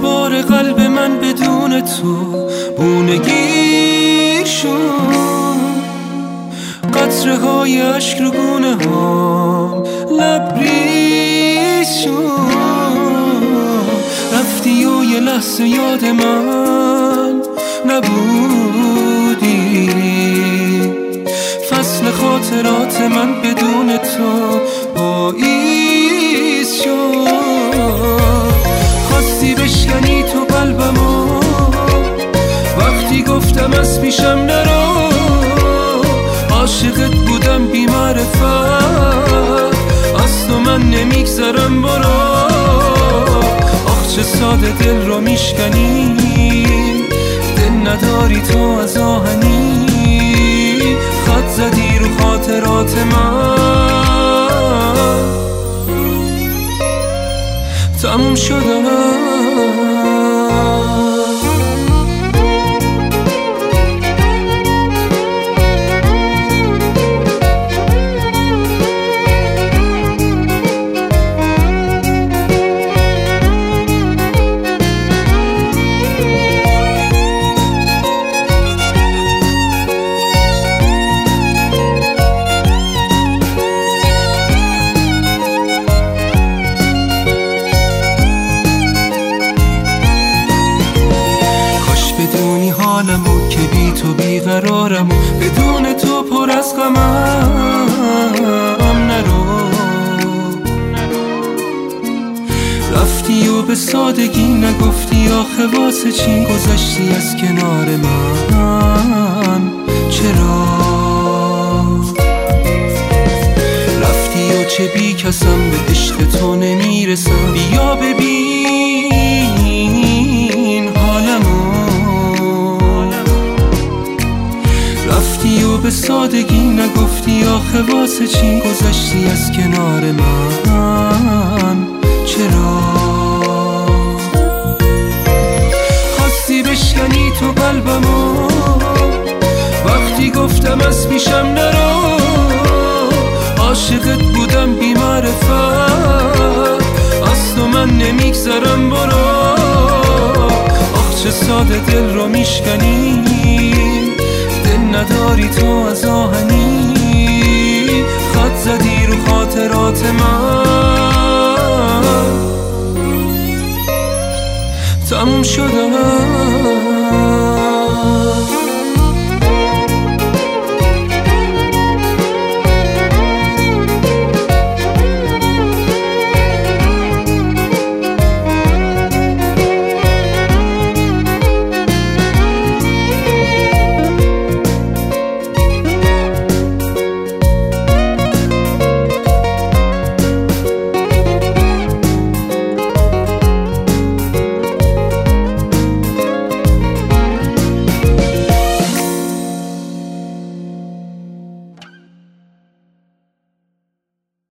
دوباره قلب من بدون تو بونگیر شد، قطره های عشق رو گونه ها لبریز شد. رفتی و یه لحظه یاد من نبودی، فصل خاطرات من بدون تو پاییز شد. خواستی بشکنی تو قلبمو وقتی گفتم از پیشم نرو، عاشقت بودم بی معرفت، از تو من نمیگذرم برو. آخ چه ساده دل رو میشکنی، دل نداری تو از آهنی، خط زدی رو خاطرات من. تموم شدم حالمو که بی تو بیقرارم، بدون تو پر از غمم نرو. رفتی و به سادگی نگفتی آخه واسه چی گذشتی از کنار من، چرا رفتی و چه بی کسم به عشق تو نمیرسم. بیا ببین حالمو، رفتی و به سادگی نگفتی آخه واسه چی گذشتی از کنار من، چرا خواستی بشکنی تو قلبمو وقتی گفتم از پیشم نرو، عاشقت بودم بی معرفت، از تو من نمیگذرم برو. آخ چه ساده دل رو میشکنی، نداری تو از آهنی، خط زدی رو خاطرات من. تموم شدم